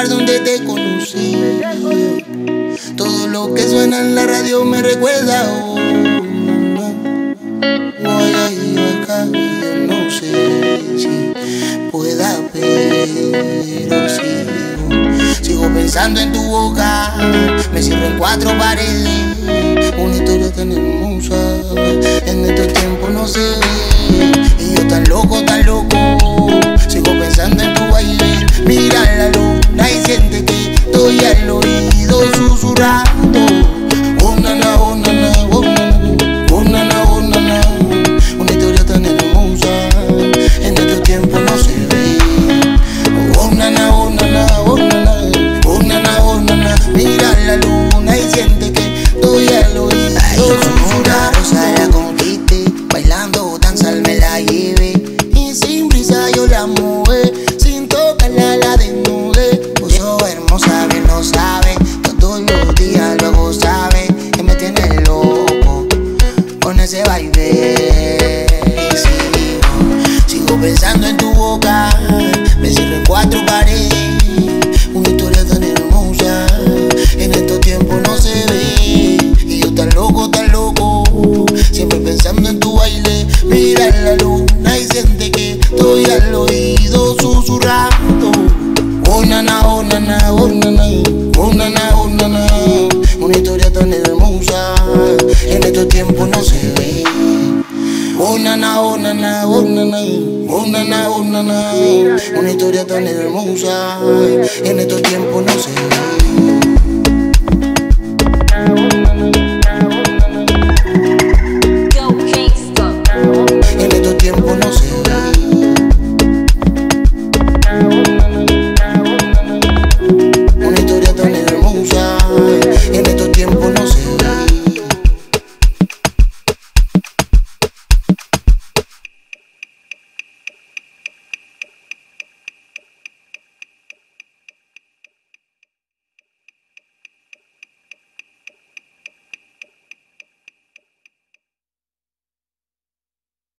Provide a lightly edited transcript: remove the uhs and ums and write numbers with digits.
lugar donde te conocí. Todo lo que suena en la radio me recuerda a una. Voy a ir acá y yo no sé si pueda, pero sigo pensando en tu boca. Me cierro en cuatro paredes, una historia tan hermosa. En estos tiempos no se ve, y yo tan loco, sigo pensando en tu baile. Mira la luna y siente que estoy al oído susurrando. Oh nana, oh nana, oh nana, oh nana, oh nana. Una historia tan hermosa, en estos tiempos no se ve. Oh nana, oh nana, oh nana, oh nana, oh nana. Mira la luna y siente que estoy al oído susurrando. Rosa la conquiste, bailando danzar me la llevé, y sin prisa yo la mueve, sin tocarla la desnudé. Pues oh hermosa, bien lo sabe, todos los días luego sabe que me tiene loco con ese baile. Y sigo pensando en tu boca, me cierro en cuatro paredes, una historia tan hermosa, en estos tiempos no se ve, y yo tan loco, siempre pensando en tu baile. Mira la luna y siente que estoy al oído susurrando. Oh nana, oh nana, oh nana, oh nana, oh nana. Una historia tan hermosa, en estos tiempos no se ve. Oh nana, oh nana, oh nana, oh nana, oh nana. Una historia tan hermosa, en estos tiempos no se ve.